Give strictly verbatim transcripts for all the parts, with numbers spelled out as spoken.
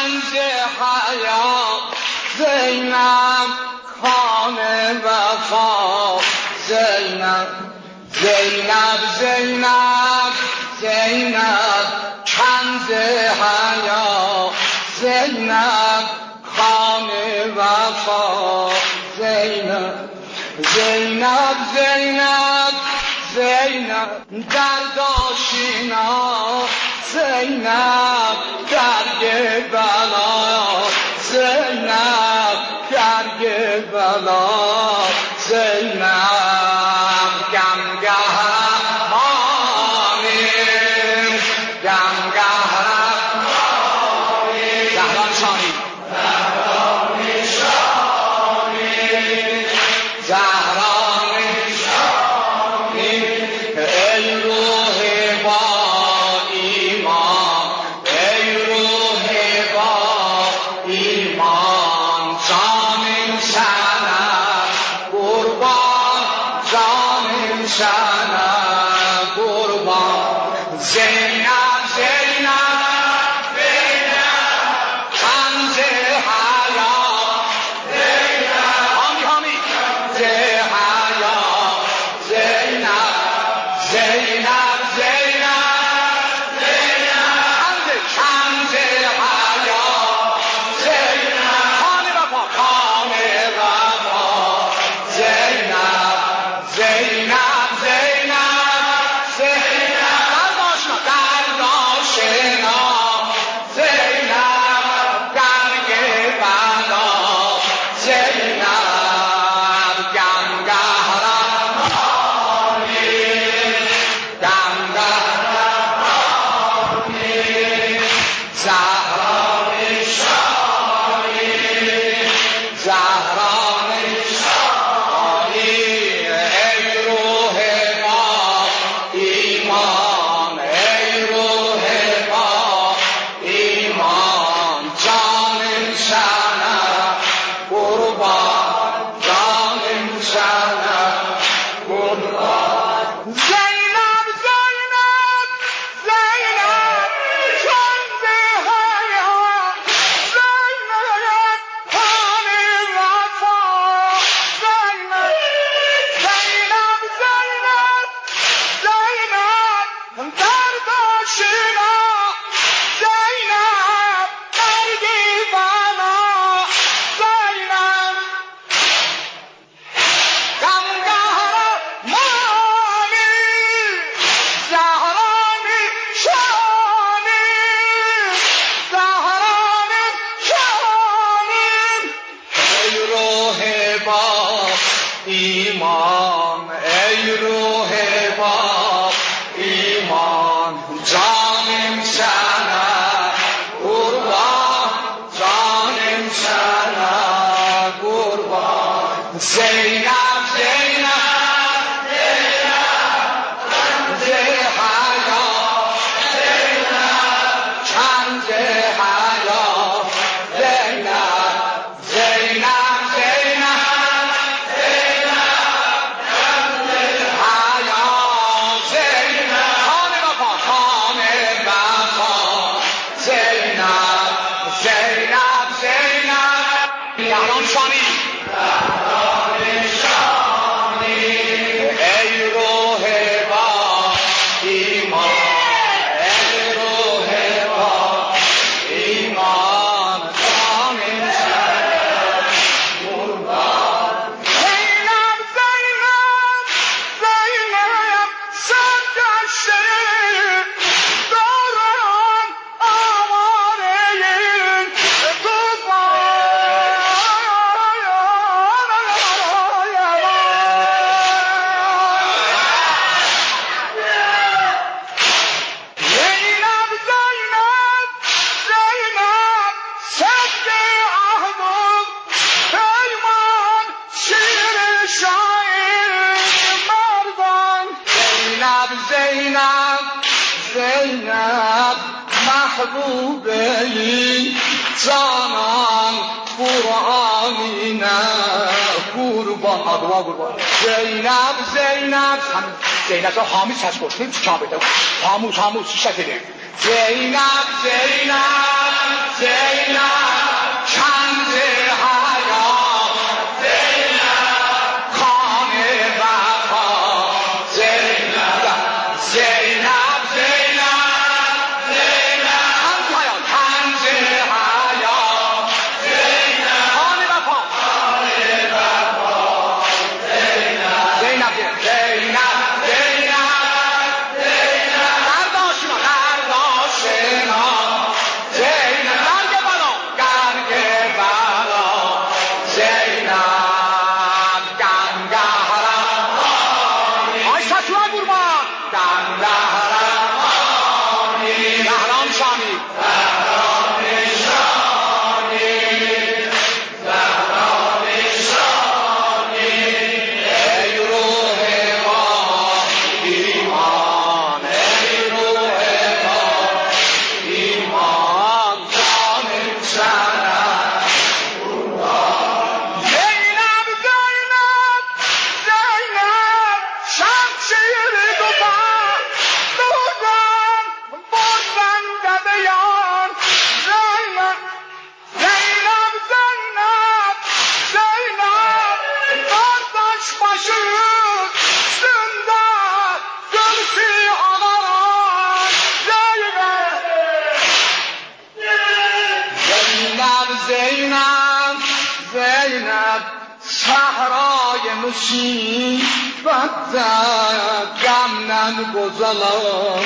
کنز حیات زینب خان وفا زینب زینب زینب زینب کنز حیات زینب خان وفا زینب زینب زینب زینب درداشینا زینب درگ بلا زینب درگ بلا زینب گمگهرمانی گمگهرمانی زهران شانی زهران شانی زهران شانی ای روح با ایمان ای روح با ایمان جانم شنم قربان جانم شنم قربان زینب زینب زینب کنز حیات زینب حامی حامی حیات زینب زینب زینب زینب کنز حیات زینب خانه وفا خانه وفا زینب زینب زینب زینب درداشنا درداشنا زینب درگ بلا زینب گمگهرمانی گمگهرمانی زهران شانی زهران شانی ای روح با ایمان ای روح با ایمان جانم شنم قربان جانم شنم قربان زینب زینب زینب کنز حیات زینب خان وفا زینب زینب زینب زینب درداشنا زینب درگی بلا زینب گمگهرمانی زهران شانی زهران شانی ای روح با ایمان ای روح با ایمان جانم شنم قربان جانم شنم قربان زینب زینب زینب کنز حیات زینب کنز حیات زینب زینب زینب زینب کنز حیات زینب خانه وفا خانه وفا زینب زینب زینب زهران شانی زهران شانی ای روح با ایمان ای روح با ایمان جانم شنم قربان زینب زینب زینب سرگشته دارم آواره زینب زینب زینب صد عهد پیمان شیر شاعر مردان زینب زینب زینب محبوبه جانان قرآنینه قربان آدوا قربان زینب زینب زینب حامی چشم کنید چه بده خاموش خاموش چی شکلی زینب زینب زینب چند حیات زینب خانه وفا زینب زینب زینب زینب کنز حیات زینب خانه وفا زینب زینب زینب زینب صحرای مصیبت زد غم نگذلان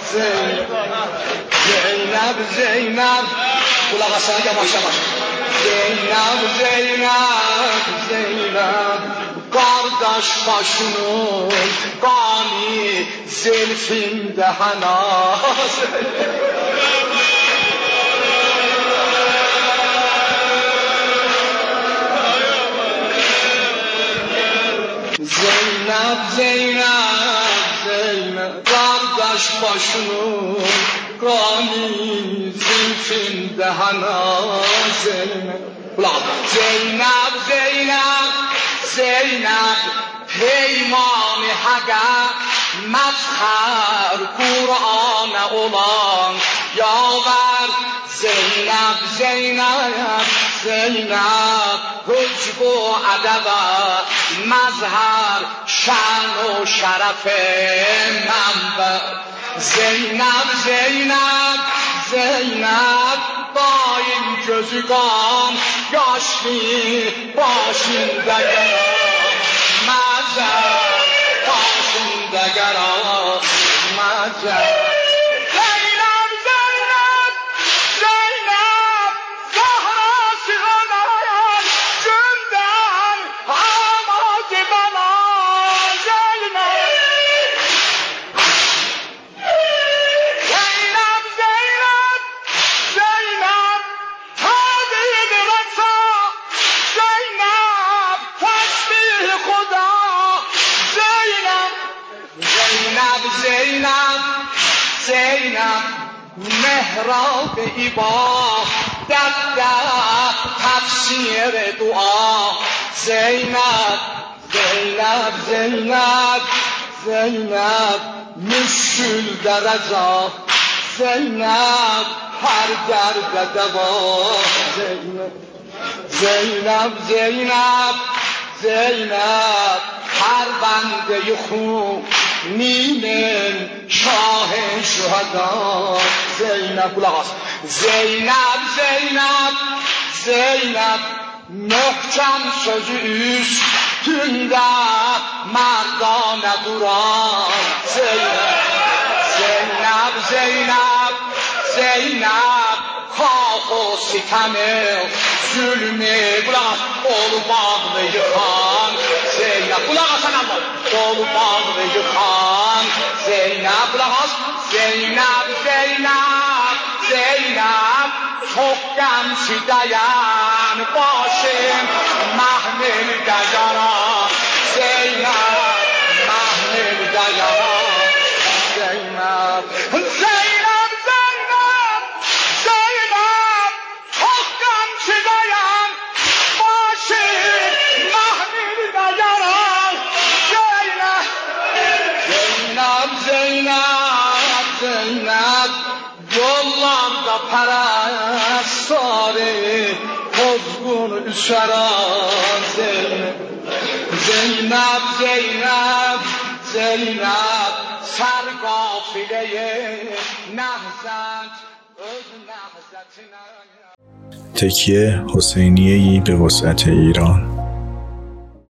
زینب زینب زینب قلق اصلا که باشه باشه زینب زینب زینب قارداش باشونون قانی زلفین دهنا زینب زینب زینب قارداش باشونون قانی زلفین دهنا زینب زینب زینب زینب پیمان حقا مفخر قرآن اولان یاور زینب زینب زینب حجب و ادب مظهر شان و شرف منبع زینب زینب زینب با این جزگان یاشمی باشندگران مذر باشندگران مذر زینب زینب محراب ایبا در در تفسیر دعا زینب زینب زینب زینب مشکل درجا زینب هر درد دوا زینب زینب زینب زینب هر بنده خوب نیمن شاه شهدا زینب بلاغاست زینب زینب زینب محکم sözü üstünde merdane duran Zeynep Zeynep Zeynep Zeynep hak o sitemi zulmü kulak ol bağlı yıkan Zeynep kulak asan Allah ol bağlı yıkan Zeynep kulak as Zeynep Zeynep Zeynep çok gemsi dayan başım mahmil dayanan Zeynep mahmil dayanan Zeynep Zeynep Zeynep Zeynep çok gemsi dayan başım mahmil dayanan Zeynep Zeynep Zeynep Zeynep داره قزگون اشاران زینب زینب زینب زینب سرگافیله نهزت از نهزت تکیه حسینیه‌ای به وسعت ایران.